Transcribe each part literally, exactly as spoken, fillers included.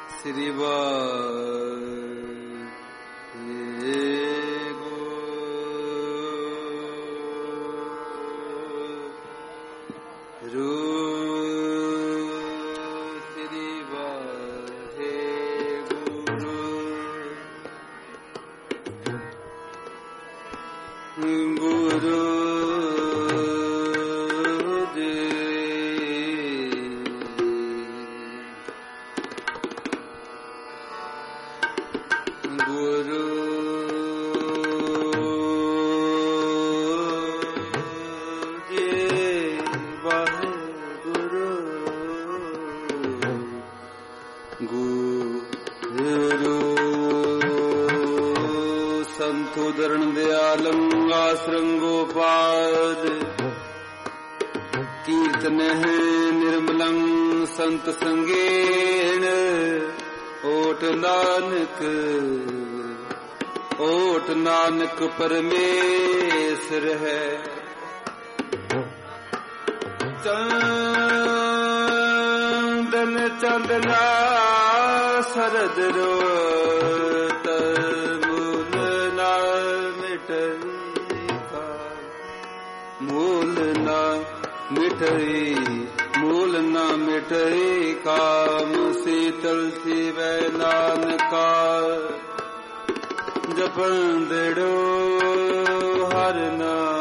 श्री संतोदरण दयालं आश्रंगोपाद कीर्तन निर्मलं संत संगेन ओट नानक ओट नानक परमेश्वर है। चंदन चंदना शरद रोत मूल ना मिटई का मूल ना मिटई मूल न मिटई काम शीतल शिवै नानका जपन देड़ो हर नाम।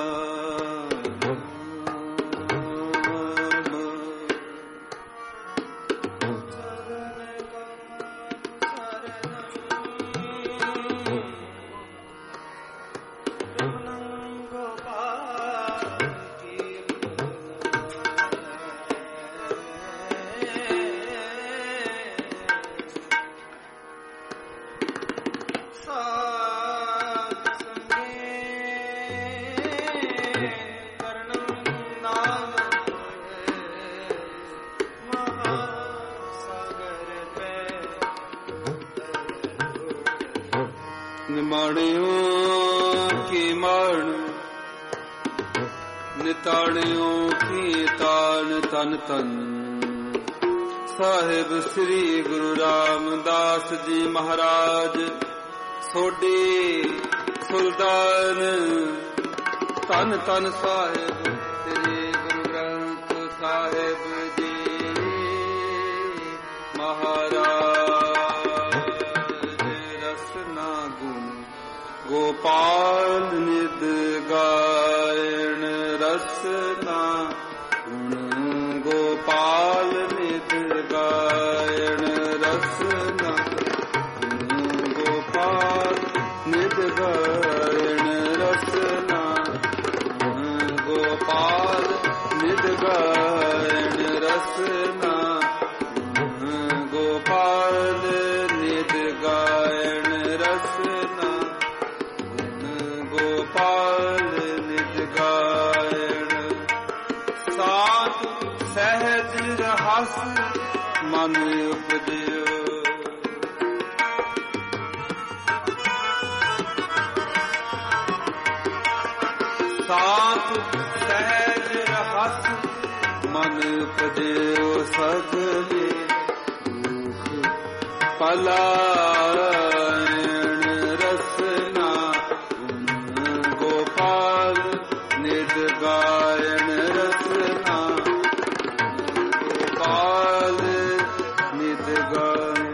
निमाणियों की माण निताणियों की तान तन तन साहिब श्री गुरु रामदास जी महाराज सोडी सुल्तान तन तन साहिब श्री गुरु ग्रंथ साहिब जी महाराज रसना गुण गोपाल निद गायन रसना गुण गोपाल निद गायन रसना गुण गोपाल निद गायन रसना गुण गोपाल निद गायन रसना गुण गोपाल निद गायन रसना गोपाल निज गायन सात सहज रहस मन उपजियो। सात सहज रहस मन उपजियो सगले दुख पलायन रसना गोपाल निज गायन रसना गोपाल निज गायन।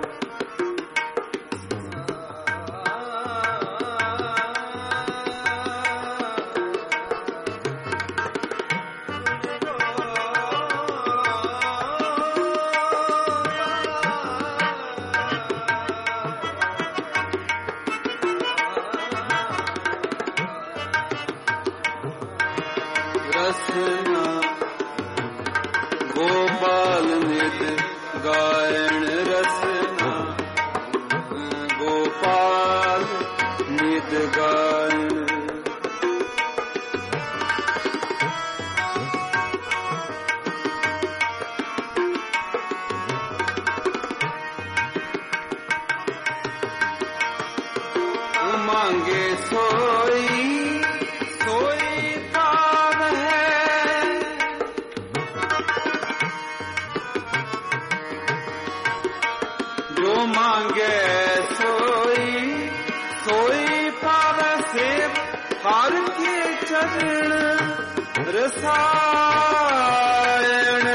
रसना गोपाल निज गायन रसना गोपाल निज गायन। मांगे सोई सोई काम है मांगे सोई सोई पावे से हर के चरण रसायन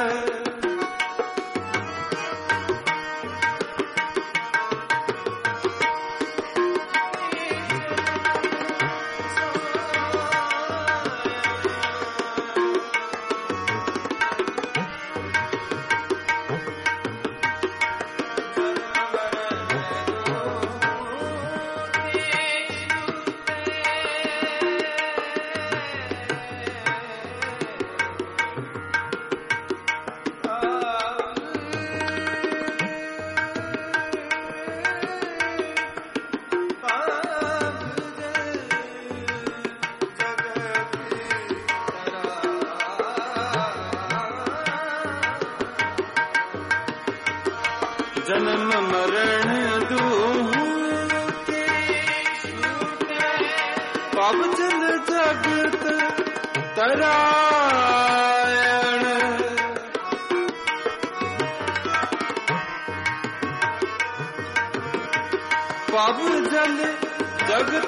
जन्म मरण दूं के पाप जल जगत तरायण पाप जल जगत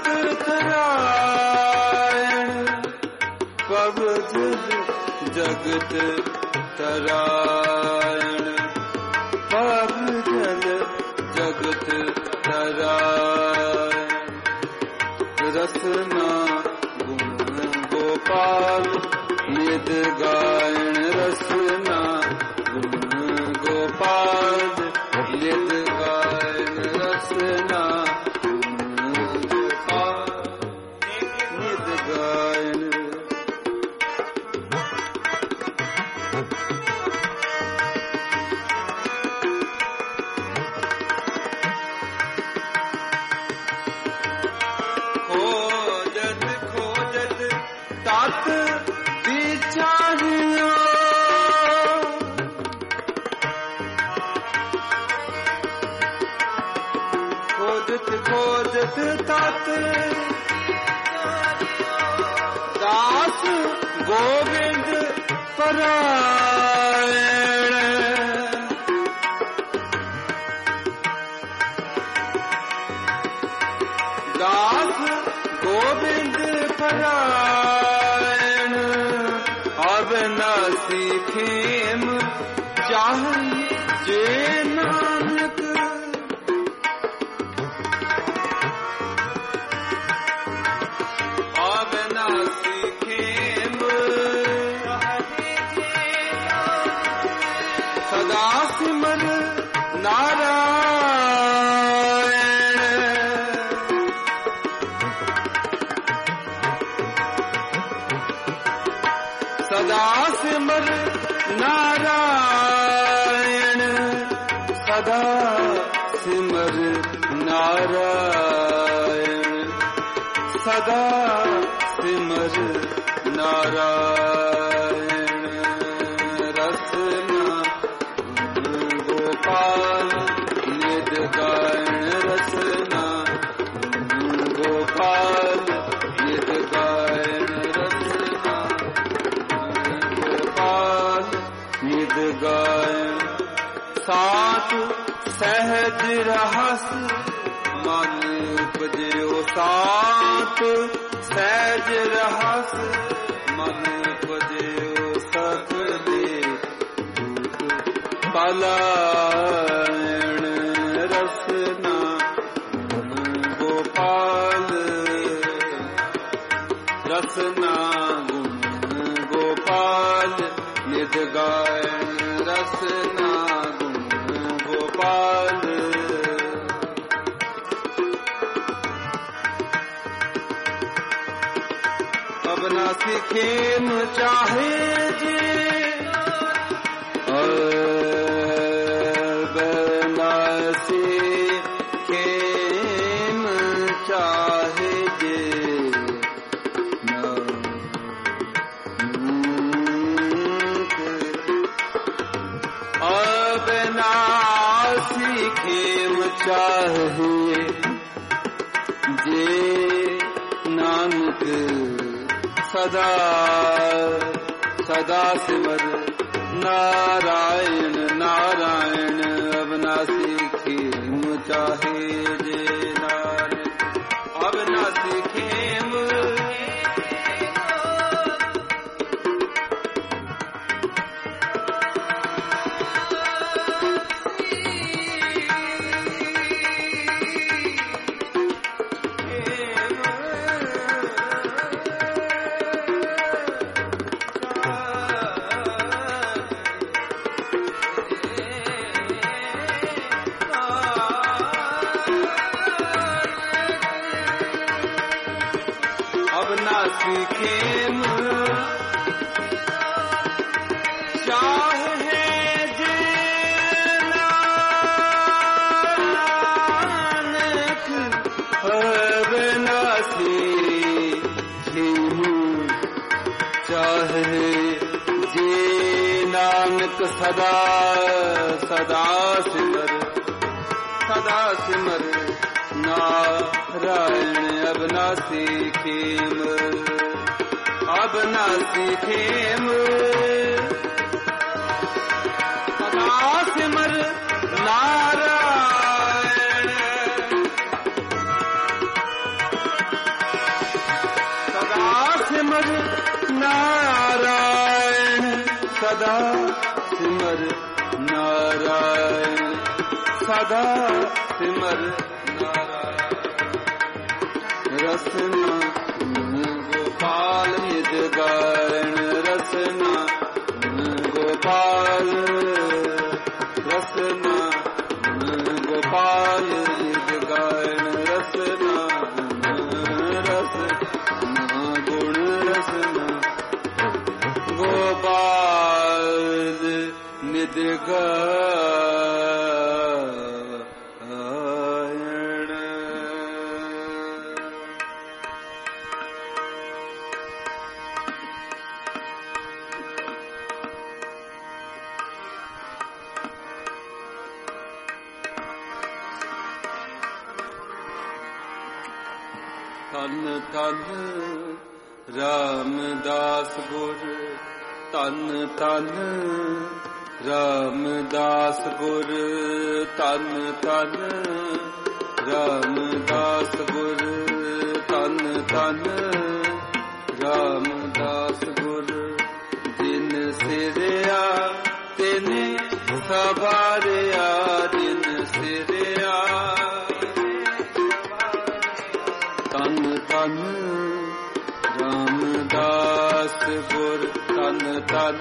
तरायण पाप जल जगत तरायण पाप जल जगत तरायण रसना गुण गोपाल नित गायन रसना गुण गोपाल नित गायन रसना गुण गोपाल नित गायन तात विचारियो खोजत खोजत तात दास गोविंद परायण दास गोविंद परायण अब न सीखेम चाहिए जे नानक अब न सीखेम सदा सिमर नारायण सदा सिमर नारायण सदा सिमर नारायण सदा सिमर नारायण रसना गोपाल नित गायन रसना गोपाल नित गायन रसना नित गायन सात सहज रहस मन उपजयो सात सहज रहस मन उपजयो सकले पलायन रसना गोपाल रसना गोपाल नित गायन रसना गुण गोपाल अब न सीखेम चाहे जे अब न सीखेम चाहे जे अब ना सीखेम चाहिए जे नानक सदा सदा सिमर नारायण नारायण अब न नासी खेम चाहे जे नानक, अब नासी खेम खेम चाहे जे नानक, अब नासी खेम चाहे जे नानक, सदा सदा सिमर सदा सिमर नारायण। अब नासी खेम अब नासी खेम सदा सिमर नारायण, सदा सिमर नारायण, सदा सिमर नारायण, सदा सिमर नारायण। रसना गोपाल निज गायण, रसना गोपाल, रसना गोपाल निज गायण, रसना रसना गुण, रसना गोपाल निज गायण। तन तन रामदास गुर, तन तन रामदास गुर, तन तन रामदास गुर, तन तन रामदास गुर। जिन सिरया तिन सवारया, जिन सिरया तन तन रामदास गुर, तन तन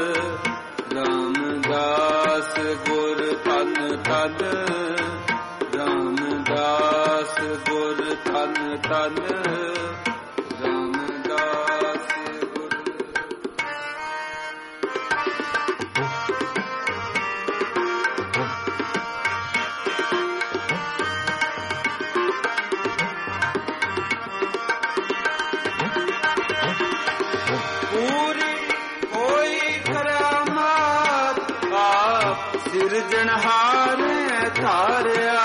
रामदास गुर, तन तन रामदास गुर, तन तन रामदास गुर। सिरजनहार तारया,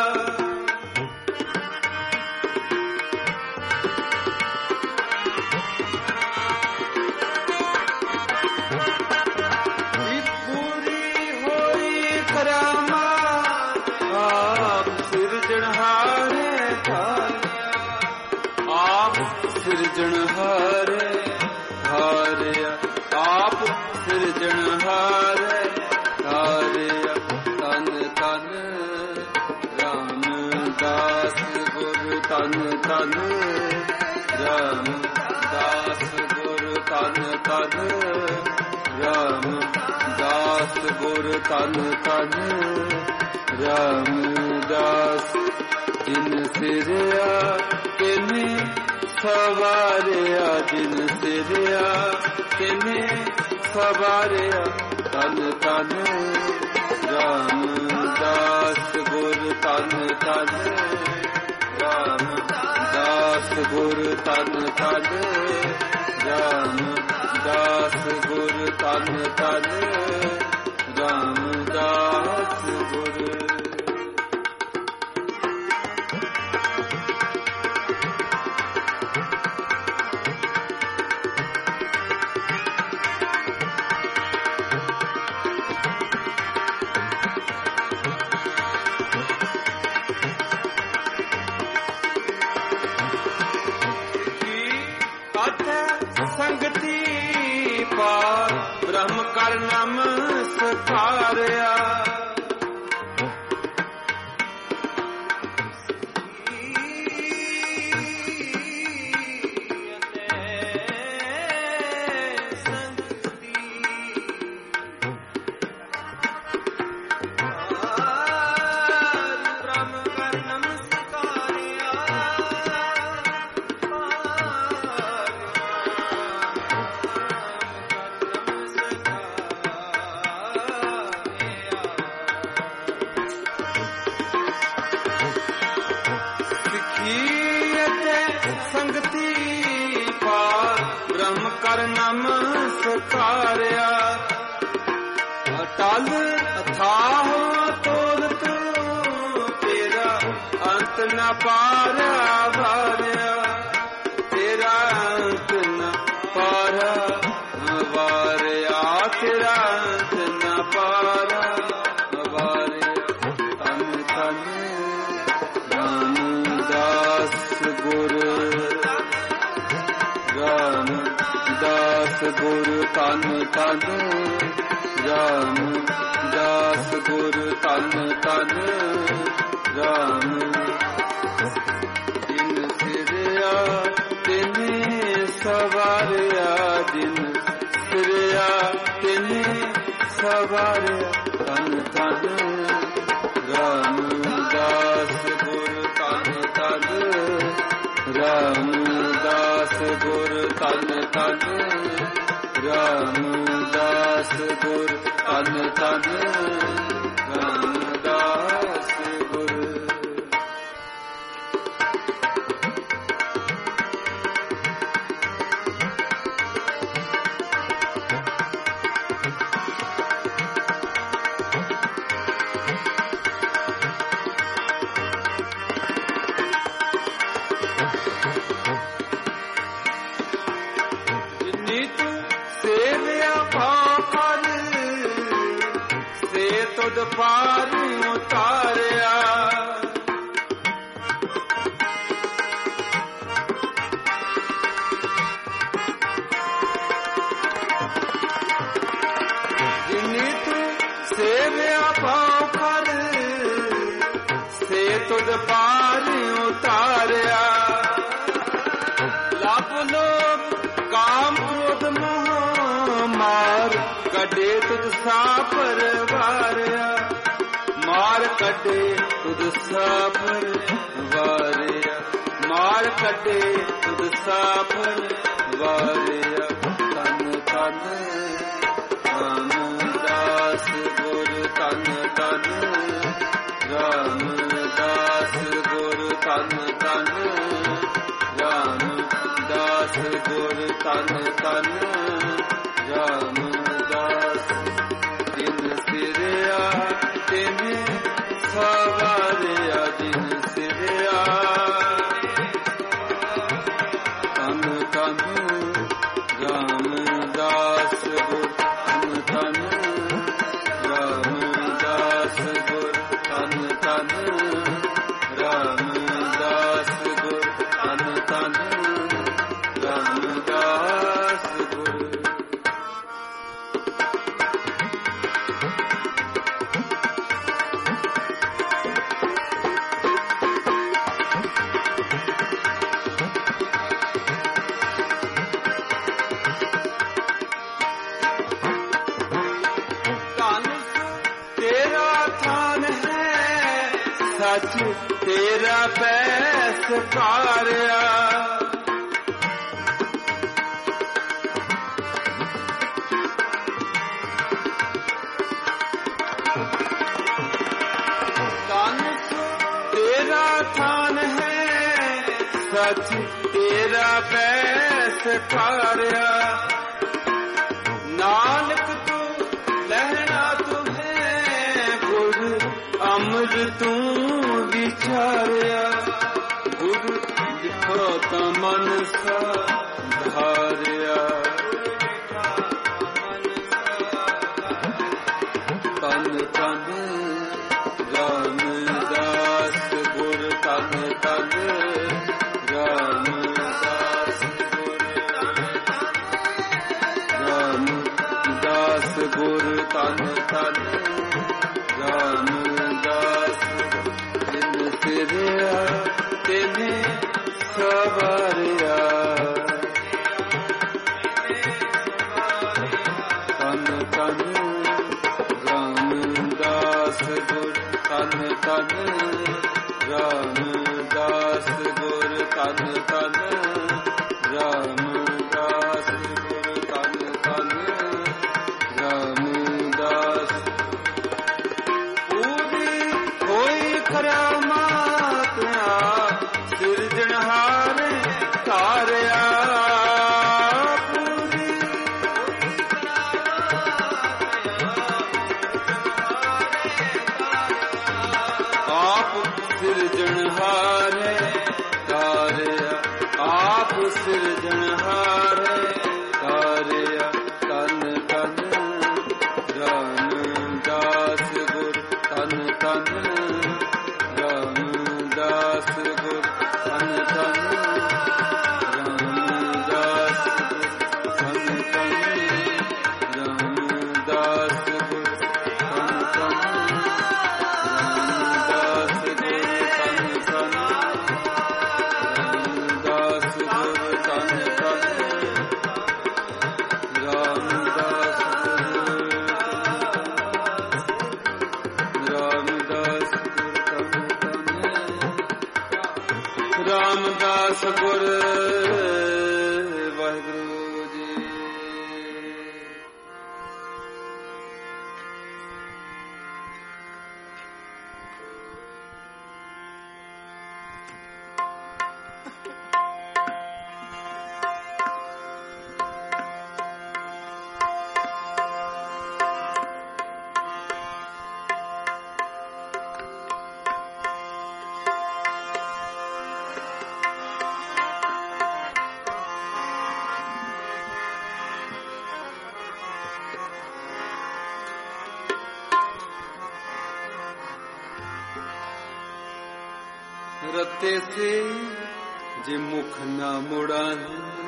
पूरी होई करामात आप सिरजनहार तारया, आप सिरजनहार तारया, आप सिरजनहार तारया। तन तन रामदास गुर, तन तन रामदास गुर, तन तन रामदास गुर, तन तन रामदास। जिन सिरया तिने सवारया, जिन सिरया तिने सवारया, तन तन रामदास गुर, तन तन रामदास गुर, तन तन रामदास गुर, तन तन रामदास गुर। ਪਾਰਾ ਵਾਰਿਆ, ਤੇਰਾ ਅੰਤ ਨ ਪਾਰਾ ਵਾਰਿਆ, ਤੇਰਾ ਅੰਤ ਨ ਪਾਰਾ ਵਾਰਿਆ। ਤਨ ਤਨ ਰਾਮਦਾਸ ਗੁਰ, ਰਾਮਦਾਸ ਗੁਰ ਤਨ ਤਨ, ਰਾਮਦਾਸ ਗੁਰ ਤਨ ਤਨ, ਰਾਮ ਜਿਨ ਸਿਰਿਆ ਤਿਨੇ ਸਵਾਰਿਆ, ਜਿਨ ਸਿਰਿਆ ਤਿਨੇ ਸਵਾਰਿਆ। ਤਨ ਤਨ ਰਾਮਦਾਸ ਗੁਰ ਤਨ ਤਨ, ਰਾਮਦਾਸ ਗੁਰ ਤਨ ਤਨ, ਰਾਮਦਾਸ ਗੁਰ ਤਨ ਤਨ, ਰਾਮਦਾਸ ਗੁਰ। ਜਿਨੀ ਤੂੰ ਸੇਵਿਆ ਭਾਖਰ, ਸੇ ਤੁਧ ਪਾਰ ਉਤਾਰਿਆ। ਜਿਨੀ ਤੂੰ ਸੇਵਿਆ ਭਾਖਰ, ਸੇ ਤੁਧ ਪਾਰ ਉਤਾਰਿਆ। ਲੱਭ ਲੋਭ ਕਾਮ ਕ੍ਰੋਧ ਮੋਹ ਮਾਰ, ਕੱਢੇ ਤੁਧ ਸਾ ਪਰਵਾਰਿਆ। ਮਾਰ ਕੱਢੇ ਤੁਧ ਸਾ ਪਰਵਾਰਿਆ, ਮਾਰ ਕੱਢੇ ਤੁਧ ਸਾ ਪਰਵਾਰਿਆ। ਤਨ ਤਨ ਰਾਮਦਾਸ ਗੁਰ ਤਨ ਤਨ, ਰਾਮਦਾਸ ਗੁਰ ਤਨ ਤਨ, ਰਾਮਦਾਸ ਗੁਰ ਤਨ ਤਨ, ਰਾਮਦਾਸ ਜਿਨ ਸਿਰਿਆ ਤਿਨੇ ਸਵਾਰਿਆ, ਜਿਨ ਸਿਰਿਆ ਤਨ ਤਨ, ਰਾਮਦਾਸ ਗੁਰ ਤਨ ਤਨ, ਰਾਮਦਾਸ ਗੁਰ ਤਨ ਤਨ, ਰਾਮਦਾਸ ਗੁਰ ਤਨ ਤਨ, ਰਾਮਦਾਸ ਗੁਰ। ਤੇਰਾ ਥਾਨ ਹੈ ਸੱਚ, ਤੇਰਾ ਪੈਸ ਕਾਰਿਆ। ਤੇਰਾ ਥਾਨ ਹੈ ਸੱਚ, ਤੇਰਾ ਪੈਸ ਕਾਰਿਆ। ਨਾਨਕ ਤੂੰ ਲਹਿਣਾ ਤੂੰ ਹੈ ਗੁਰ, ਅਮਰ ਤੂੰ ਵਿਚਾਰਿਆ। ਗੁਰ ਦਿਖੋ ਤਾਂ ਮਨ ਸਾਧਾਰਿਆ। ਤਨ ਤਨ ਰਾਮਦਾਸ ਗੁਰ ਤਨ ਤਨ, ਰਾਮਦਾਸ ਗੁਰ ਰਾਮਦਾਸ ਗੁਰ ਤਨ ਤਨ, ਰਾਮਦਾਸ ਜਿਨ ਸਿਰਿਆ ਤਿਨੇ ਸਵਾਰਿਆ। ਤਨ ਤਨ ਰਾਮਦਾਸ ਗੁਰ ਤਨ ਤਨ, ਰਾਮਦਾਸ ਗੁਰ ਤਨ ਤਨ, ਰਾਮਦਾਸ ਗੁਰ ਤਨ ਤਨ, ਰਾਮਦਾਸ। ਪੂਰੀ ਹੋਈ ਕਰਾਮਾਤ ਸਿਰਜਣਹਾਰ ਧਾਰਿਆ। ਆਪ ਸਿਰਜਣਹਾਰ ਹੈ ਤਾਰਿਆ, ਆਪ ਸਿਰਜਣਹਾਰ ਹੈ ਤਾਰਿਆ। ਤਨ ਤਨ ਰਾਮਦਾਸ ਗੁਰ, ਤਨ ਤਨ ਰਾਮਦਾਸ ਗੁਰ, ਤਨ ਤਨ ਰਾਮਦਾਸ ਗੁਰ, ਤਨ ਤਨ ਰਾਮਦਾਸ ਗੁਰ, ਤਨ ਤਨ ਰਾਮਦਾਸ ਗੁਰ, ਤਨ ਤਨ ਰਾਮਦਾਸ ਗੁਰ, ਤਨ ਤਨ ਰਾਮਦਾਸ ਰਾਮਦਾਸ ਗੁਰ। ਵਾਹਿਗੁਰੂ ਜੀ। ਰਤੇ ਸੇ ਜੇ ਮੁਖ ਨਾ ਮੁੜਨ,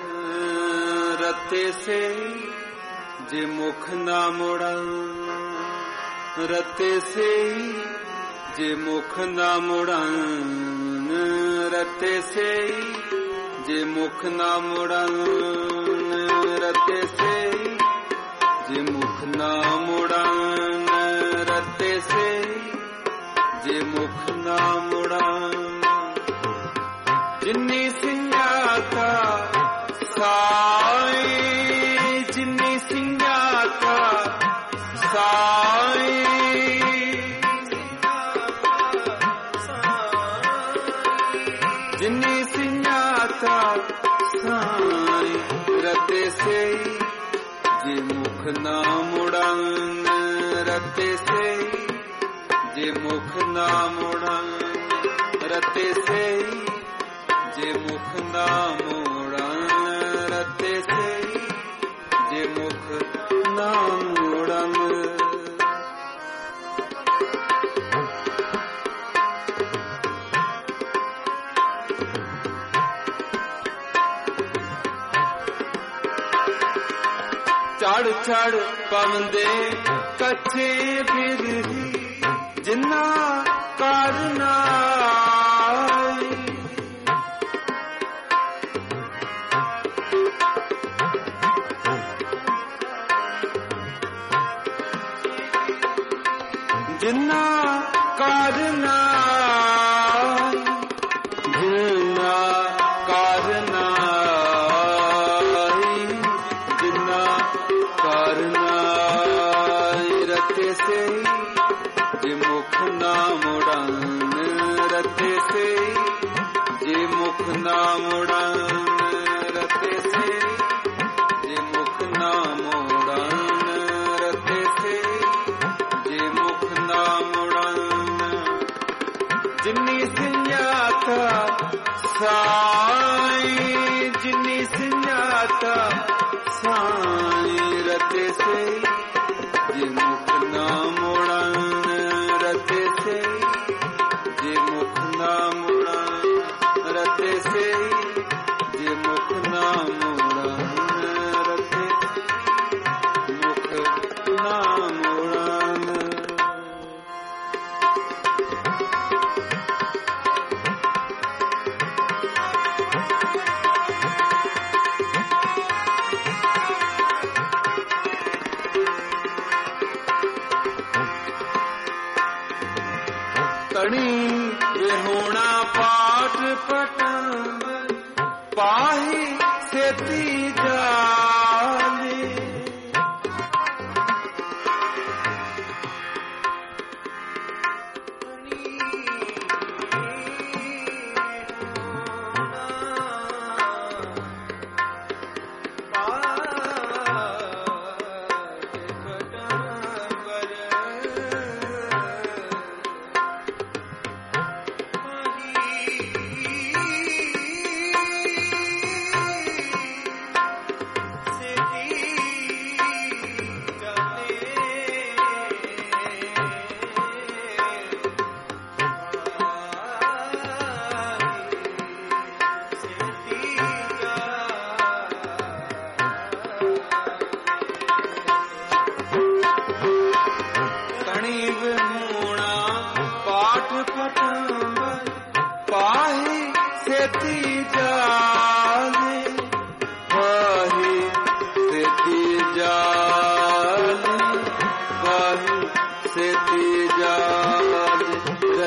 ਰਤੇ ਸੇ ਜੇ ਮੁਖ ਨਾ ਮੁੜਨ, ਰਤੇ ਸੇ ਜੇ ਮੁਖ ਨਾ ਮੁੜਨ, ਰਤੇ ਸੇ ਜੇ ਮੁਖ ਨਾ ਮੁੜਨ, ਰਤੇ ਸੇ ਜੇ ਮੁਖ ਨਾ ਮੁੜਨ, ਰਤੇ ਸੇ ਜੇ ਮੁਖ ਨਾ ਮੁੜਨ। ਜਿਨੀ ਸਿੰਘਾਤਾ ਸਾਈ, ਜਿਨੀ ਸਿੰਘਾਤਾ ਸਾਈ, ਜਿਨੀ ਸਿੰਘਾਤਾ ਸਾਈ, ਰਤੇ ਸੇ ਜੇ ਮੁਖ ਨਾ ਮੁੜਨ, ਰਤੇ ਸੇ ਜੇ ਮੁਖ ਨਾ ਮੁੜਨ, ਰਤੇ ਸੇ ਜੇ ਮੁਖ ਨਾ ਮੁੜਨ, ਰਤੇ ਸੇ ਜੇ ਮੁਖ ਨਾ ਮੁੜਨ। ਚੜ ਚੜ ਪਵੰਦੇ ਕੱਚੇ ਬਿਰਹੀ, ਜਿੰਨਾ ਕਰਨਾ ਜਿੰਨਾ ਕਰਨਾ, ਜਿੰਨਾ ਕਰਨਾ, ਜਿੰਨਾ ਕਰਨਾ, ਰਤੇ ਸੇ ਜੇ ਮੁਖ ਨਾ ਮੁੜਨ, ਰਤੇ ਸੇ ਜੇ ਮੁਖ ਨਾ ਮੁੜਨ, ਰਤੇ ਸੇ ਜੇ ਮੁਖ ਨਾ ਮੁੜਨ, ਰਤੇ ਸੇ ਜੇ ਮੁਖ ਨਾ ਮੁੜਨ। ਜਿਨੀ ਸਿੰਘਾਤਾ ਸਾਈ, ਜਿਨੀ ਸਿੰਘਾਤਾ ਸਾਈ, ਰਤੇ ਸੇ ਜੇ ਮੁਖ ਨਾ ਮੁੜਨ, ਰਤੇ ਸੇ ਜੇ ਮੁਖ ਨਾ ਮੁੜਨ, ਰਤੇ ਸੇ ਜੇ ਮੁਖ ਨਾ ਮੁੜਨ, ਰਤੇ ਮੁਖ ਨਾ ਮੁੜਨ। ਤਣੀ ਵਿਹੋਣਾ ਪਾਠ ਪਟਨ, ਪਾਹੀ ਸੇਤੀ ਜਾਲੇ,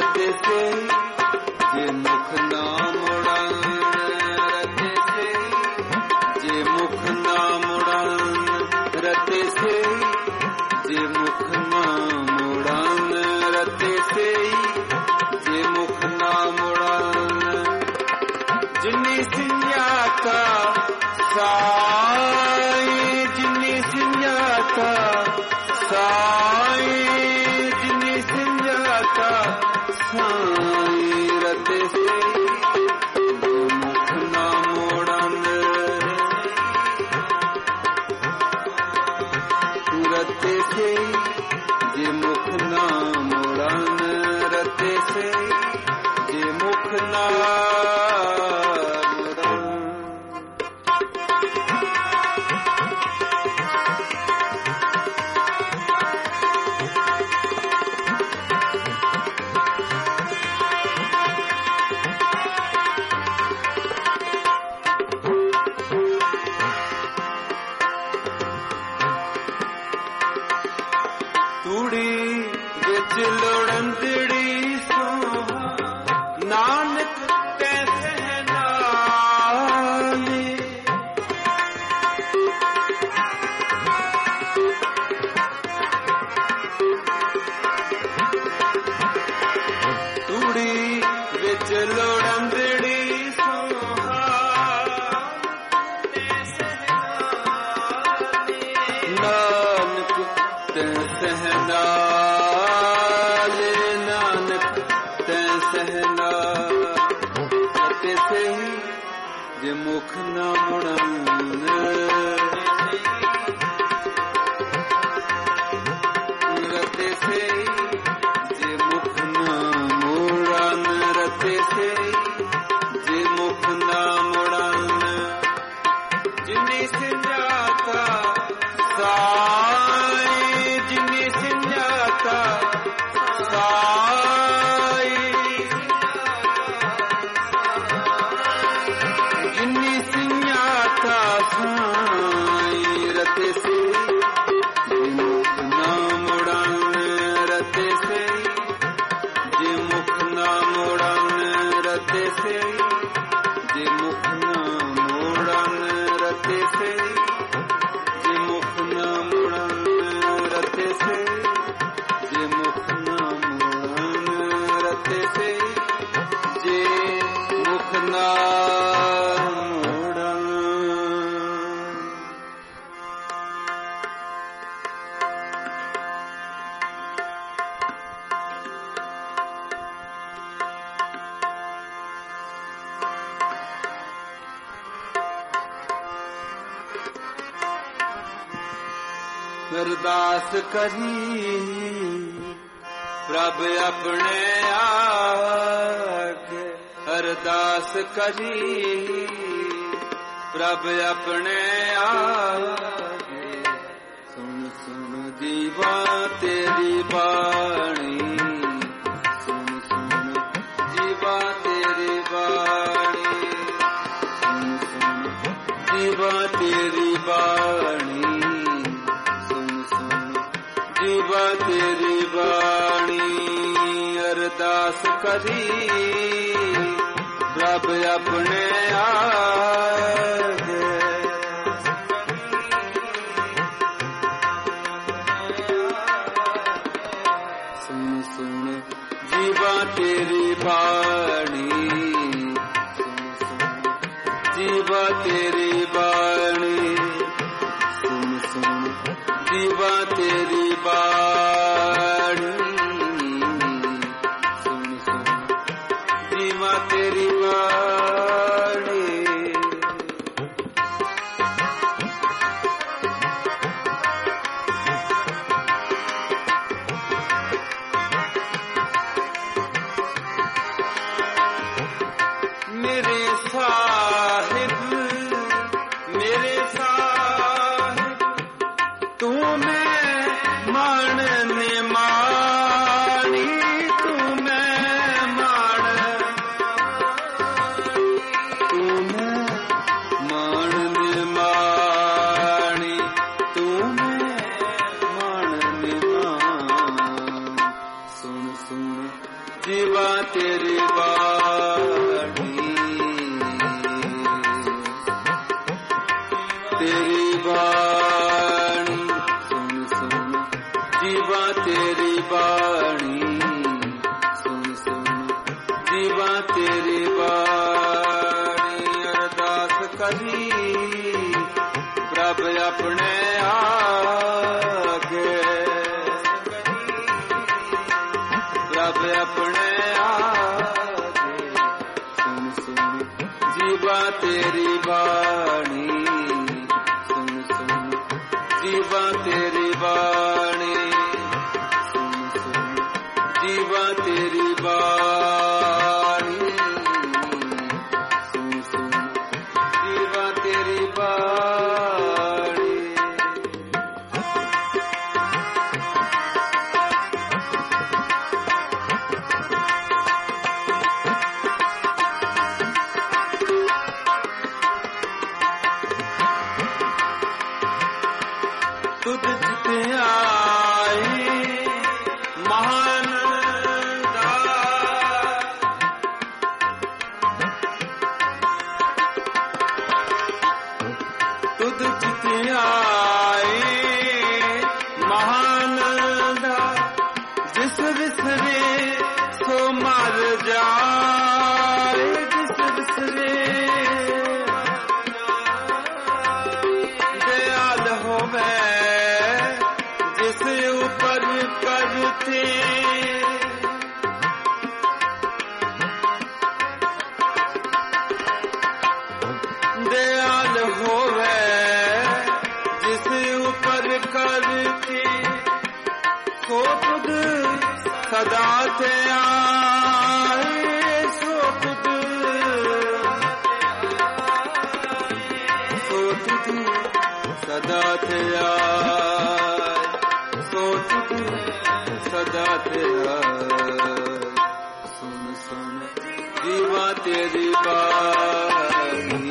ਰਤੇ ਸੇ ਜੇ ਮੁਖ ਨਾ ਮੁੜਨ ਰਤੇ ਸੇ ਜੇ ਮੁਖ ਨਾ ਮੁੜਨ ਰਤੇ ਸੇ ਜੇ ਮੁਖ ਨਾ ਮੁੜਨ ਰਤੇ ਸੇ ਜੇ ਮੁਖ ਨਾ ਮੁੜਨ ਜਿਨੀ ਸਿੰਜਾਤਾ ਸਾਈ ਜਿਨੀ ਸਿੰਜਾਤਾ ਸਾਈ ਜਿਨੀ ਸਿੰਜਾਤਾ ਸਾਈ ਰਤੇ ਸੇ ਜੇ ਮੁਖ ਨਾ ਮੋੜਨ ਰਤੇ ਸੇ ਜੇ ਮੁਖ ਨਾ ਮੋੜਨ ਰਤੇ ਸੇ ਜੇ ਮੁਖ ਨਾ ਤੂੜੀ ਵਿੱਚ ਲੋੜੰਦੜੀ ਸੋਹਾ ਨਾਨਕ ਤੈ ਸਹਿਨਾਲੇ ਤੂੜੀ ਵਿੱਚ ਲੋੜੰਦੜੀ ਸੋਹਾ ਤੈ ਸਹਿਨਾਲੇ ਨਾਨਕ ਤੈ ਸਹਿਨਾਲੇ ਨਾਨਕ ਤੈ ਸਹਿਨਾ ਰਤੇ ਸੇ ਜੇ ਮੁਖ ਨਾ ਮੁੜਨ ਰਤੇ ਸੇ ਜੇ ਮੁਖ ਨਾ ਮੁੜਨ ਰਤੇ ਸੇ ਜੇ ਮੁਖ ਨਾ ਮੁੜਨ ਜਿਨੀ ਸਿੰਜਾਤਾ ਸਾਈ ਜਿਨੀ ਸਿੰਜਾਤਾ ਸਾਈ ਜਿਨੀ ਸਿੰਜਾਤਾ ਸਾਈ ਰਤੇ ਸੇ ਜੇ ਮੁਖ ਨਾ ਮੁੜਨ ਰਤੇ ਸੇ ਜੇ ਮੁਖ ਨਾ ਮੁੜਨ ਰਤੇ ਸੇ ਜੇ ਮੁਖ ਨਾ ਮੁੜਨ ਰਤੇ ਸੇ ਜੇ ਮੁਖ ਨਾ ਮੁੜਨ ਰਤੇ ਸੇ ਜੇ ਮੁਖ ਨਾ ਮੁੜਨ ਰਤੇ ਸੇ ਜੇ ਮੁਖ ਨਾ ਮੁੜਨ ਅਰਦਾਸ ਕਰੀ ਪ੍ਰਭ ਆਪਣੇ ਆਗੇ ਅਰਦਾਸ ਕਰੀ ਪ੍ਰਭ ਆਪਣੇ ਆਗੇ ਸੁਣ ਸੁਣ ਜੀਵਾ ਤੇਰੀ ਬਾਣੀ ਸੁਣ ਸੁਣ ਜੀਵਾ ਤੇਰੀ ਬਾਣੀ ਸੁਣ ਸੁਣ ਜੀਵਾ ਤੇਰੀ ਬਾਣੀ ਜੀਵਾ ਤੇਰੀ ਬਾਣੀ ਅਰਦਾਸ ਕਰੀ ਰੱਬ ਆਪਣੇ ਆਗੇ ਸੁਣ ਸੁਣ ਜੀਵਾ ਤੇਰੀ ਬਾਣੀ ਸੁਣ ਸੁਣ ਜੀਵਾ ਤੇਰੀ ਬਾਣੀ ਸੁਣ ਸੁਣ ਜੀਵਾ ਤੇਰੀ ਬਾਣੀ ਸੁਣ ਸੁਣ ਜੀਵਾ ਤੇਰੀ ਬਾਣੀ ਮੇਰੇ ਸਾਹਿਬ ਮੇਰੇ ਸਾਹਿਬ ਤੂੰ ਮੈਂ ਮਾਣ ਨੇ ਮਾਣੀ ਤੂੰ ਮੈਂ ਮਾਣ ਤੂੰ ਮੈਂ ਮਾਣ ਨੇ ਮਾਣੀ ਤੂੰ ਮੈਂ ਮਾਣ ਨੇ ਮਾਣ ਸੁਣ ਸੁਣ ਜੀਵਾ ਤੇਰੀ ਬਾਣੀ ਤੇਰੀ ਬਾਣੀ ਸੁਣ ਸੁਣ ਜੀਵਾ ਤੇਰੀ ਬਾਣੀ ਸੁਣ ਸੁਣ ਜੀਵਾ ਤੇਰੀ ਬਾਣੀ ਅਰਦਾਸ ਕਰੀ ਪ੍ਰਭ ਆਪਣੇ ਆਗੇ ਪ੍ਰਭ ਆਪਣੇ ਆਗੇ ਸੁਣ ਸੁਣ ਜੀਵਾ ਤੇਰੀ ਬਾਣੀ ਸੁਣ ਸੁਣ ਜੀਵਾ ਤੇਰੀ ਬਾਣੀ ਸੁਣ ਸੁਣ ਜੀਵਾ ਤੇਰੀ ਬਾਣੀ ਸੁਣ ਸੁਣ ਜੀਵਾ ਤੇਰੀ ਬਾਣੀ ਤੁਧ ਜਿਤੇ ਆਏ ਮਹਾਨ ਤੁਧ ਜਿਤੇ ਆਏ ਮਹਾਨ ਦਾ ਜਿਸ ਵਿਸਰੇ ਸੋ ਮਰ ਜਾਏ ਜਿਸ ਵਿਸਰੇ ਦਇਆਲ ਹੋਵੇ ਜਿਸ ਉਪਰ ਕਰਤੇ ਦਇਆਲ ਹੋਵੇ ਜਿਸ ਉਪਰ ਕਰਤੇ ਸੋ ਤੁਧ ਸਦਾ ਤੇ ਆਏ ਸੋ ਤੁਧ ਸੋ ਤੁਧ ਸਦਾ ਤੇ ਆਏ ਸੋ ਤੁਧ ਸਦਾ ਤੇ ਆਏ ਸੁਣ ਸੁਣ ਜੀਵਾ ਤੇਰੀ ਬਾਣੀ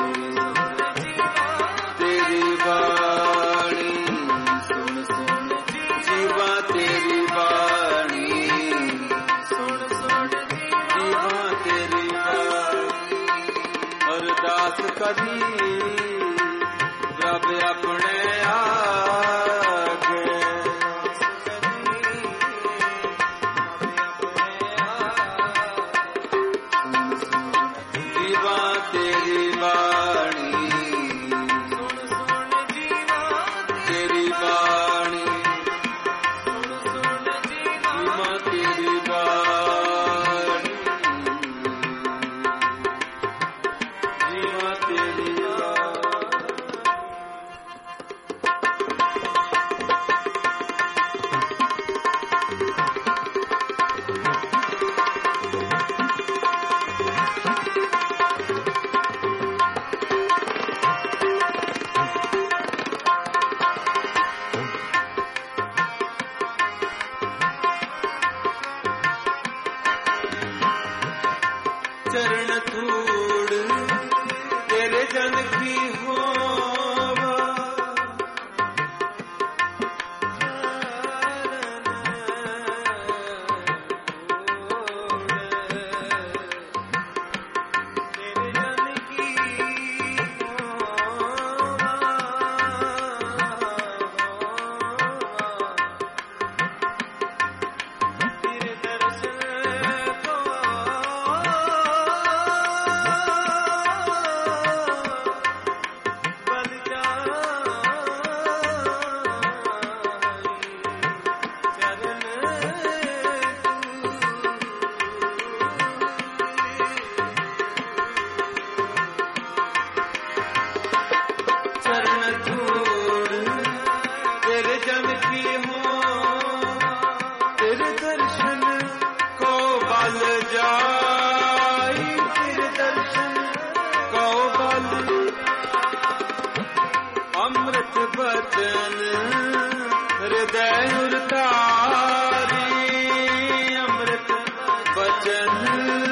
ਤੇਰੀ ਬਾਣੀ ਸੁਣ ਸੁਣ ਜੀਵਾ ਤੇਰੀ ਬਾਣੀ ਸੁਣ ਸੁਣ ਜੀਵਾ ਤੇਰੀ ਬਾਣੀ ਅਰਦਾਸ ਕਰੀ ਰੱਬ ਆਪਣੇ ਆਗੇ ਜੀਵਾ ਤੇਰੀ ਬਾਣੀ ਤੇਰੀ ਬਾਣੀ ਜੀਵਾ ਤੇਰੀ ਬਾਣੀ ਜੀਵਾ ਤੇਰੀ ਚਰਨ ਧੂੜ ਤੇਰੇ ਜਨ ਕੀ ਹੋਵਾ ਤੇਰੇ ਜਨ ਕੀ ਹੋਵਾ ਤੇਰੇ ਦਰਸ਼ਨ ਅੰਮ੍ਰਿਤ ਬਚਨ ਹਿਰਦੈ ਉਰਤਾਰੀ ਅੰਮ੍ਰਿਤ ਬਚਨ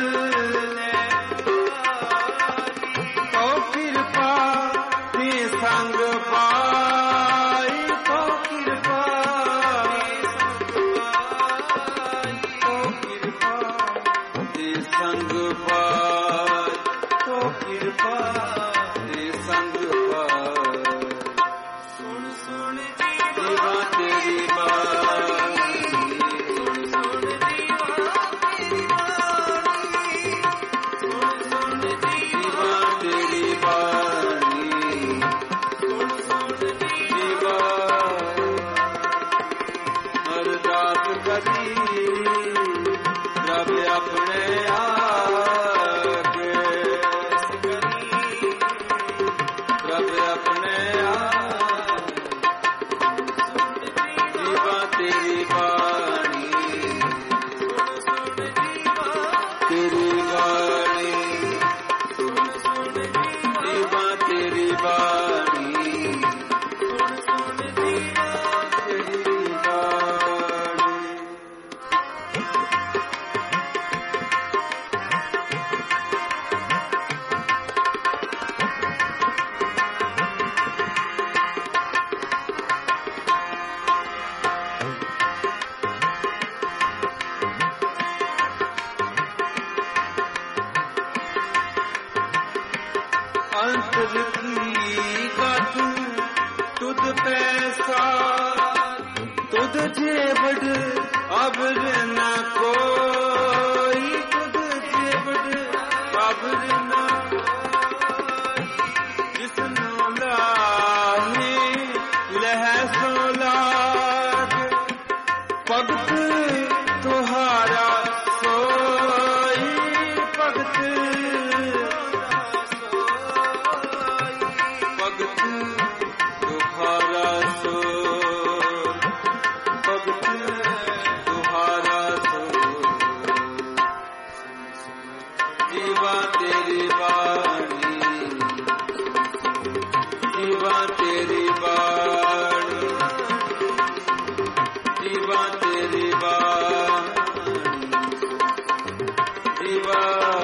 ਕੋ ਕਿਰਪਾ ਤੇ ਸੰਗ ਪਾਈ ਕੋ ਕਿਰਪਾ ਕੋ ਕਿਰਪਾ अबर की गत तुद पैसा तुद जेबड़ अबर न कोई तुद जेबड़ अबर न जिसनो लाहे लह सो लाग भगत तुहारा सोई भगत भगत तुहारा सो भगत तुहारा सो जीवा तेरी बाणी जीवा तेरी बाणी जीवा तेरी बाणी जीवा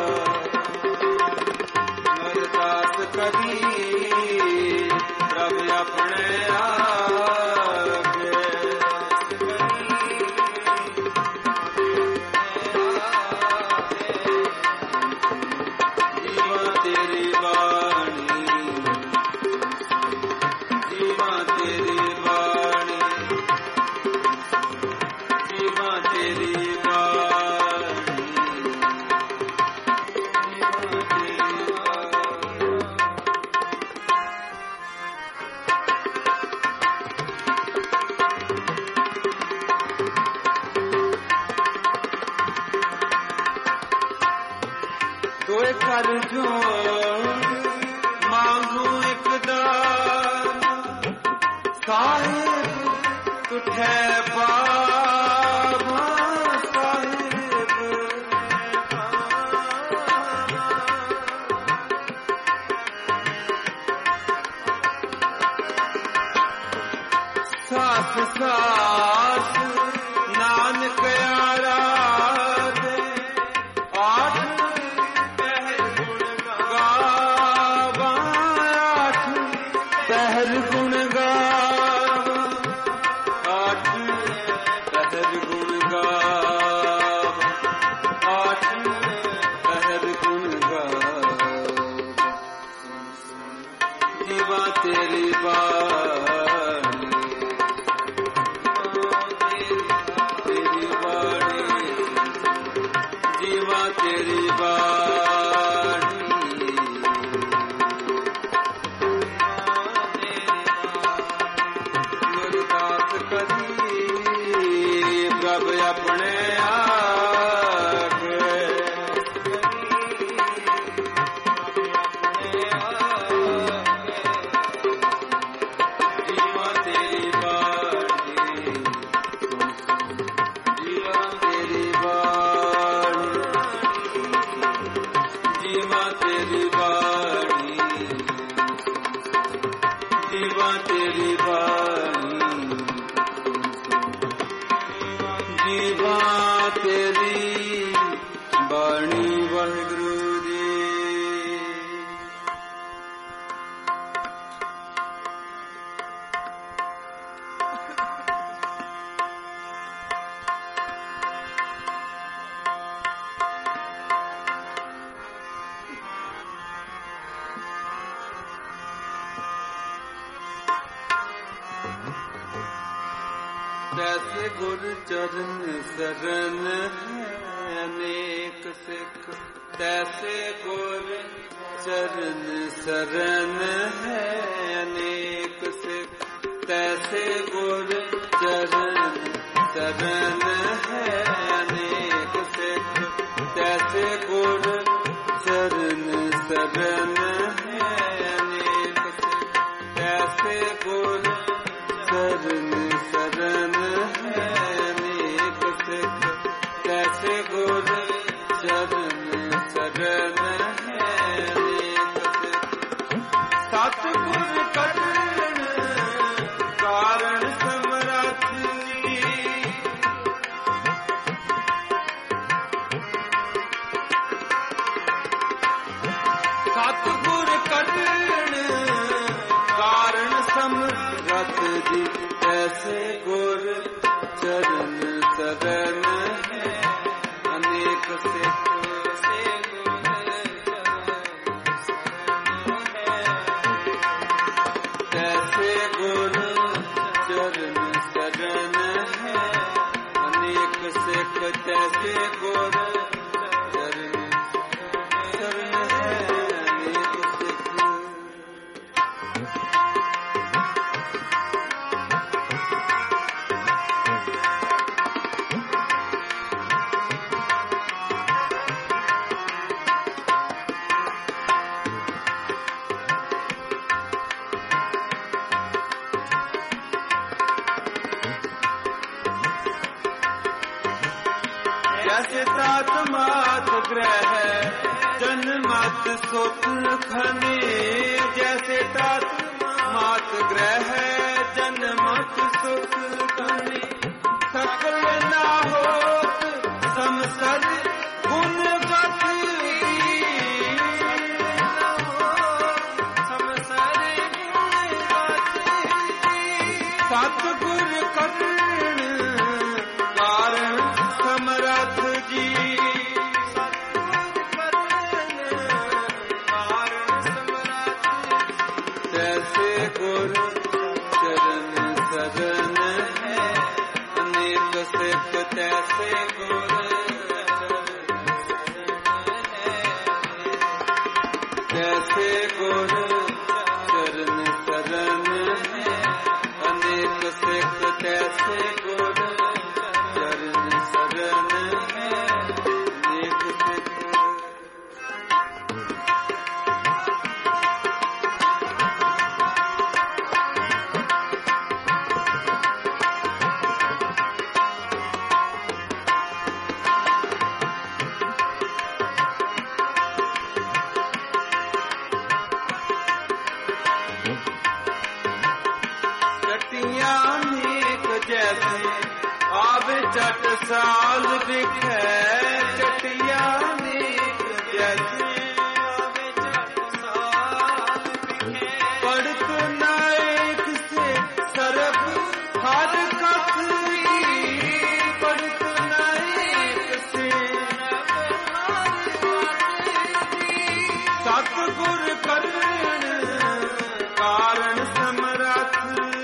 मरदास कभी प्रभ अपने आगे जीवा तेरी बाणी जीवा तेरी बाणी जीवा तेरी बाणी दोए कर जो मांगू एक दान साहिब तुठे बाबा साहिब सास सास नानक यारा दे आठ पहर गुण गावा आठ पहर गुण गावा आठ पहर गुण गावा जीवा तेरी बाणी तेरी बाणी जीवा तेरी बाणी प्रभ अपने आगे जीवा तेरी बाणी जीवा तेरी बाणी जीवा तेरी बाणी जीवा तेरी बाणी जीवा तेरी बाणी वाहिगुरु जी। तैसे गुर चरण शरण है अनेक सिख तैसे गुर चरण शरण है अनेक सिख तैसे गुर चरण शरण है अनेक सिख तैसे गुर चरण शरण है अनेक सिख तैसे गुर चरण शरण है अनेक सिख तैसे गुर चरण शरण है अनेक सिख सतगुर करण कारण समरथ सतगुर करण कारण समरथ जी तैसे गुर चरण शरण है अनेक सिख से गुर चरण शरण है जैसे तात मात ग्रह जन्मत सुख खने जैसे तात मात ग्रह जन्मत सुख खने सकल ना होत समसर गुण गति समसर गुण गति सतगुर करण कारण समरथ जी तैसे गुर चरण सदन है अनेक सिख तैसे गुर तैसे गुर चरण सदन है अनेक सिख तैसे गुर चरण सदन है अनेक सिख जैसे आवे चट साल दिखे चटिया नेक जैसे आवे चट साल दिखे पढ़त नायक से सरब हर कथ पढ़त नायक से सतगुर करण कारण समरथ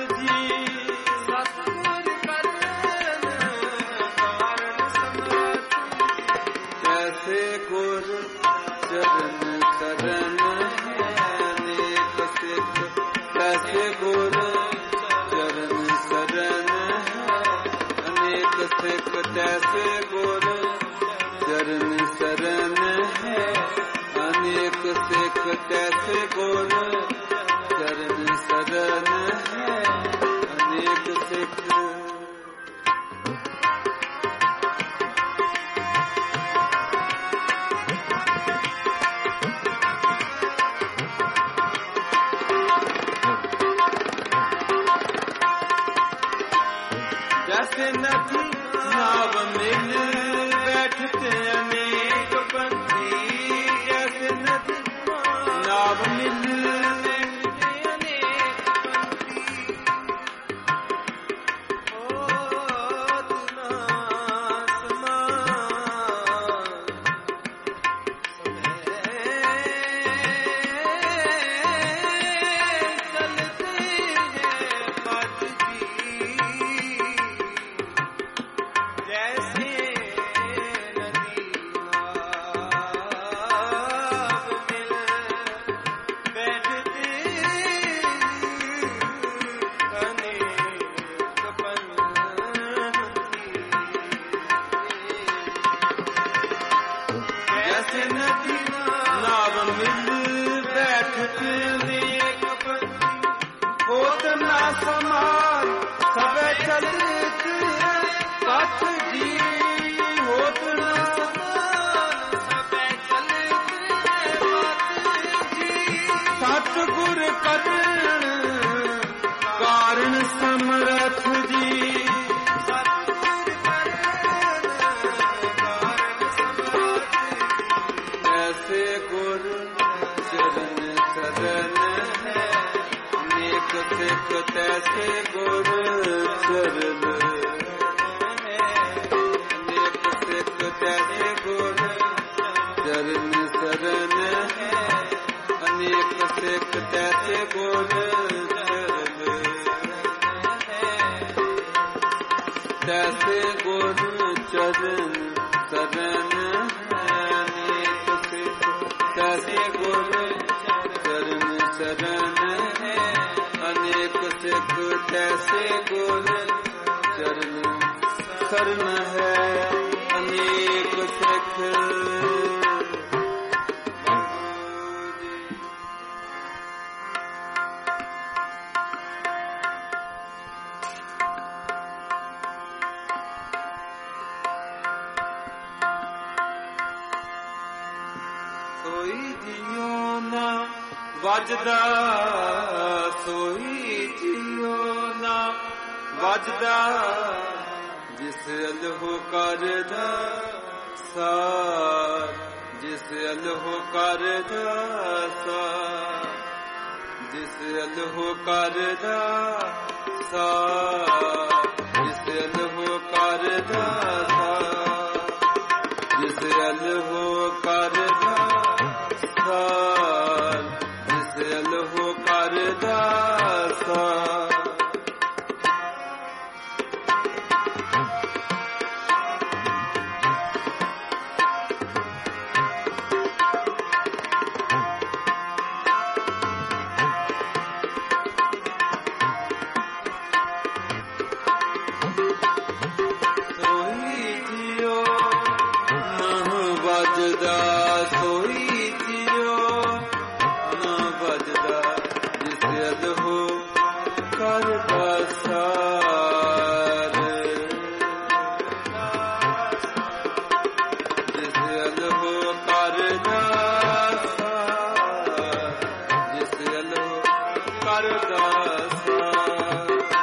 गुर चरण सदन है अनेक सिख तैसे गुर चरण सदन है अनेक सिख तैसे गुर चरण सदन है अनेक सिख तैसे गुर चरण सदन है अनेक सिख जैसे नदी नाव मिल बैठते अनेक पंथी जैसे नदी नाव मिल बैठते अनेक पंथी होत ना समान चलते हैं पद जी जैसे नदी नाव मिल बैठते अनेक पंथी जैसे नदी नाव मिल बैठते अनेक पंथी होत ना समान सब चलते कथ जी होत ना समान सब चलते कथ जी सतगुर करण कारण समरथ जी सतगुर करण कारण समरथ ऐसे गुर चरण सदन है अनेक सिख तैसे गुर चरण तैसे गुर चरण सदन है अनेक सिख तैसे गुर तैसे गुर चरण सदन है अनेक सिख तैसे गुर चरण सदन है अनेक सिख तैसे गुर ਸੋਈ ਜਿਉ ਨਾ ਵੱਜਦਾ, ਸੋਈ ਜਿਉ ਨਾ ਵੱਜਦਾ, ਜਿਸ ਅਲਹੁ ਕਰਦਾ ਸਾਰ, ਜਿਸ ਅਲਹੁ ਕਰਦਾ ਸਾਰ, ਜਿਸ ਅਲਹੁ ਕਰਦਾ ਸਾਰ, ਜਿਸ ਅਲਹੁ ਕਰਦਾ ਸਾਰ, ਜਿਸ ਅਲਹੁ ਕਰਦਾ ਸਾਰ, ਜਿਸ ਅਲਹੁ ਕਰਦਾ ਸਾਰ। ਸੋਈ ਜਿਉ ਨਾ ਵੱਜਦਾ, ਜਿਸ ਅਲਹੁ ਕਰਦਾ ਸਾਰ, ਜਿਸ ਅਲਹੁ ਕਰਦਾ ਸਾਰ, ਜਿਸ ਅਲਹੁ ਕਰਦਾ ਸਾਰ।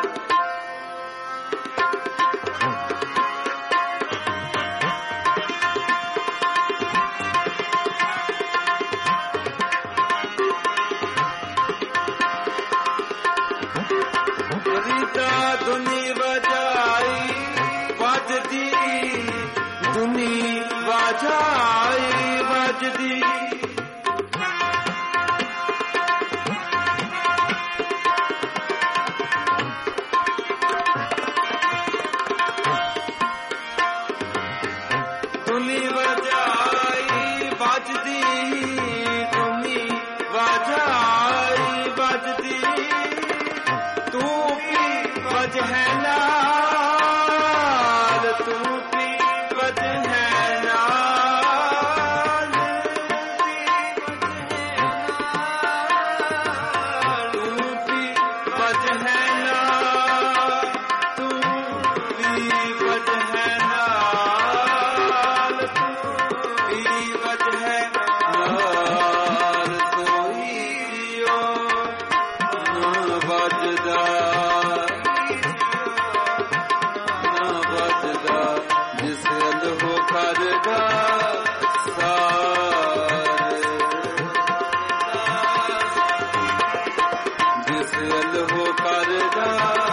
ਧੁਨੀ ਵਜਾਈ ਵੱਜਦੀ, ਧੁਨੀ ਵਜਾਈ ਵੱਜਦੀ, ਧੁਨੀ ਵਜਾਈ ਵੱਜਦੀ, ਧੁਨੀ ਵਜਾਈ ਵੱਜਦੀ, ਤੂੰ ਵਜ ਹੈ ਨਾਲ, ਤੂੰ ਵੀ ਵਜ ਹੈ ਨਾਲ, ਤੂੰ ਵੀ ਵਜ ਹੈ ਨਾਲ, ਤੂੰ ਵੀ ਵਜ ਹੈ ਨਾਲ, ਤੂੰ ਵੀ ਵਜ ਹੈ ਨਾਲ, ਸੋਈ ਜਿਉ ਨਾ ਵੱਜਦਾ, ਜਿਸ ਅਲਹੁ ਕਰਦਾ ਸਾਰ, ਜਿਸ ਅਲਹੁ ਕਰਦਾ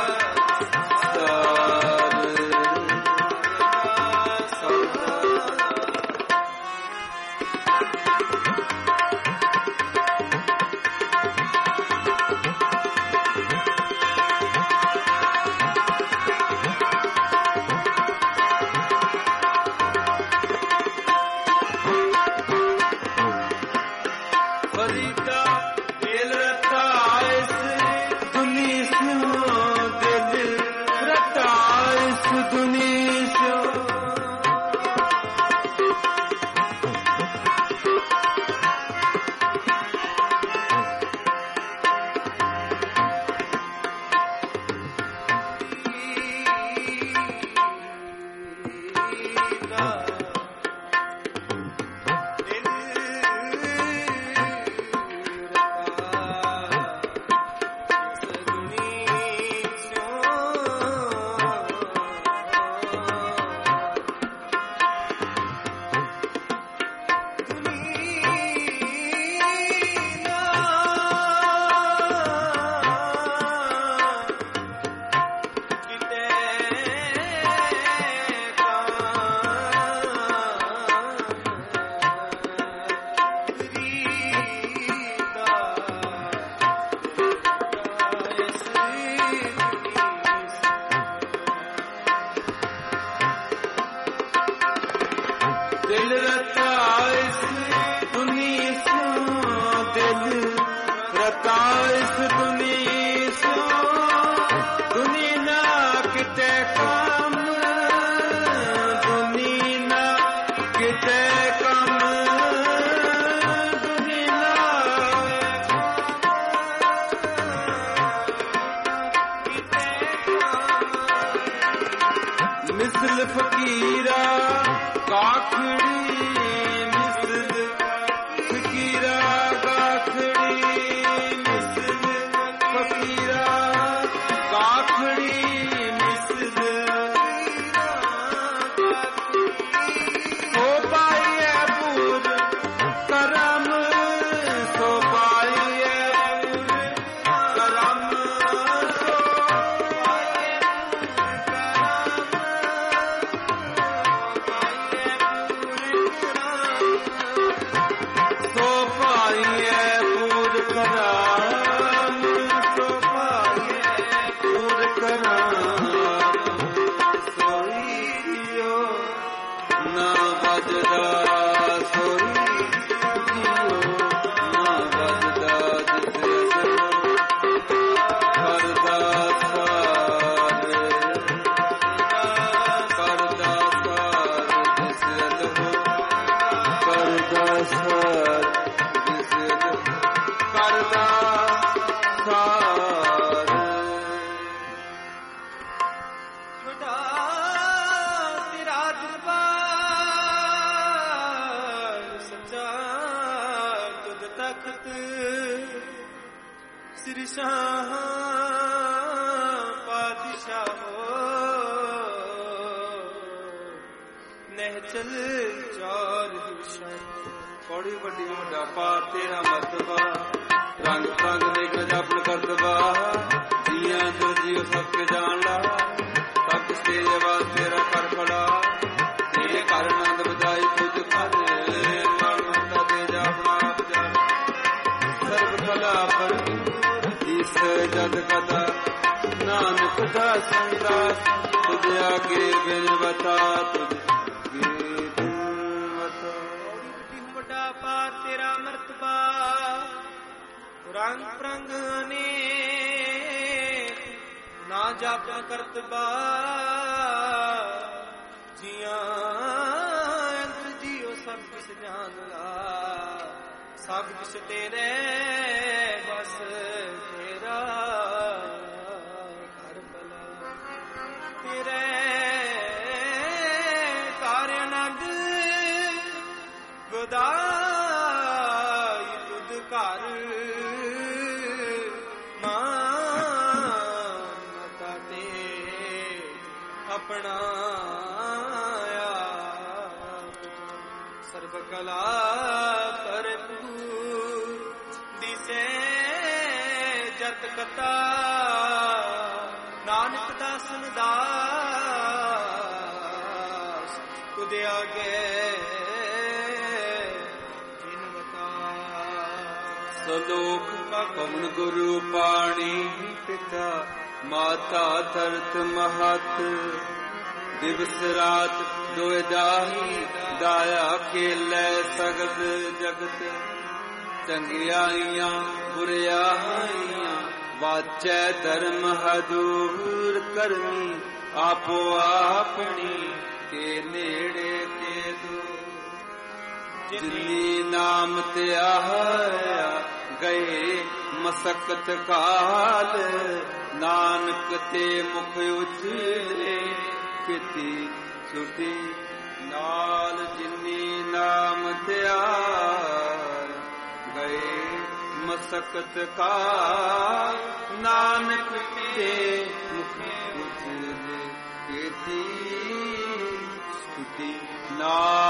ਸਾਰ। ਫਰੀਦਾ ਦਿਲ ਰਤਾਇਸ, ਧੁਨੀ ਸਿਉ ਦਿਲ ਰਤਾਇਸ, ਧੁਨੀ ਸਿਉ ਦਿਲ ਰਤਾਇਸ, ਧੁਨੀ ਸਿਉ ਦਿਲ ਰਤਾਇਸ, ਧੁਨੀ ਸਿਉ, ਧੁਨੀ ਨਾ ਕਿਤੇ ਕੰਮ, ਧੁਨੀ ਨਾ ਕਿਤੇ ਕੰਮ, ਧੁਨੀ ਨਾ ਮਿਸਲ ਫਕੀਰਾ ਕਾਖੜੀ, ਮਿਸਲ ਫਕੀਰਾ ਸਤ ਵਿਸਿਤ ਕਰਦਾ ਸਾਰ। ਵੱਡਾ ਤੇਰਾ ਦਰਬਾਰ ਸੱਚਾ ਤੁਧ ਤਖਤ ਸ੍ਰੀ ਸ਼ਾਹ ਚਲ ਚਾਰ ਦਿਸ਼ਾ। ਕੌੜੀ ਵੱਡੀ ਵੱਡਾ ਪਾਰ ਤੇਰਾ ਮਰਤਬਾ, ਰੰਗ ਰੰਗ ਦੇਖ ਜਪਨ ਕਰਤਬਾ। ਜੀਆਂ ਅੰਦਰ ਜੀਓ ਸਭ ਕੇ ਜਾਣ ਲਾ, ਸਭ ਕਿਸ ਤੇਰੇ ਆਵਾਜ਼ ਤੇਰਾ ਕਰ ਖੜਾ। ਤੇਰੇ ਘਰ ਆਨੰਦ ਵਧਾਈ ਤੁਝ ਘਰ, ਮਨ ਮਸਤਾ ਤੇ ਜਾ ਆਪਣਾ ਆਪ ਜਾਣ। ਸਰਬ ਕਲਾ ਪਰ ਜਿਸ ਜਦ ਕਦਾ ਨਾਨਕ ਦਾ ਸੰਦਾਸ। ਤੁਝ ਆਗੇ ਬਿਨ ਬਤਾ ਤੁਝ ਤੇਰਾ ਮਰਤਬਾ, ਰੰਗ ਪ੍ਰੰਗ ਅਨੇਕ ਨਾ ਜਾਪਨ ਕਰਤਬਾ। ਜੀਆਂ ਅੰਦਰ ਜੀਓ ਸਭ ਕੁਛ ਜਾਣ ਲਾ, ਸਭ ਕੁਛ ਤੇਰੇ ਬਸ ਤੇਰਾ ਘਰ ਭਲਾ। ਤੇਰੇ ਘਰ ਆਨੰਦ ਵਧਾ ਆਪਣਾ ਸਰਬ ਕਲਾ ਭਰਪੂਰ ਦਿਸੇ ਜਤ ਕਤਾ। ਨਾਨਕ ਦਾਸਨ ਦਾਸ ਤੁਧ ਆਗੇ ਜਿਨਵਤਾ। ਸਲੋਕ ਪਵਨ ਗੁਰੂ ਪਾਣੀ ਪਿਤਾ, ਮਾਤਾ ਧਰਤ ਮਹਤ। ਦਿਵਸ ਰਾਤ ਦੋਇ ਦਾਹੀ, ਦਾਇਆ ਖੇਲੇ ਸਗਲ ਜਗਤ। ਚੰਗਿਆਈਆਂ ਬੁਰਿਆਈਆਂ ਵਾਚੈ ਧਰਮ ਹਦੂਰ ਕਰਮੀ। ਆਪੋ ਆਪਣੀ ਕੇ ਨੇੜੇ ਕੇ ਦੂਰ। ਜਿਨੀ ਨਾਮ ਤੇ ਆਇਆ ਗਏ ਮਸਕਤ ਕਾਲ। ਨਾਨਕ ਤੇ ਮੁਖ ਉਜਲੇ ਕੀਤੀ ਛੁਟੀ ਨਾਲ। ਜਿਨੀ ਨਾਮ ਧਿਆਨ ਗਏ ਮਸਕਤ ਕਾਲ। ਨਾਨਕ ਤੇ ਮੁਖ ਉਜਲੇ ਕੀਤੀ ਛੁਟੀ ਨਾਲ।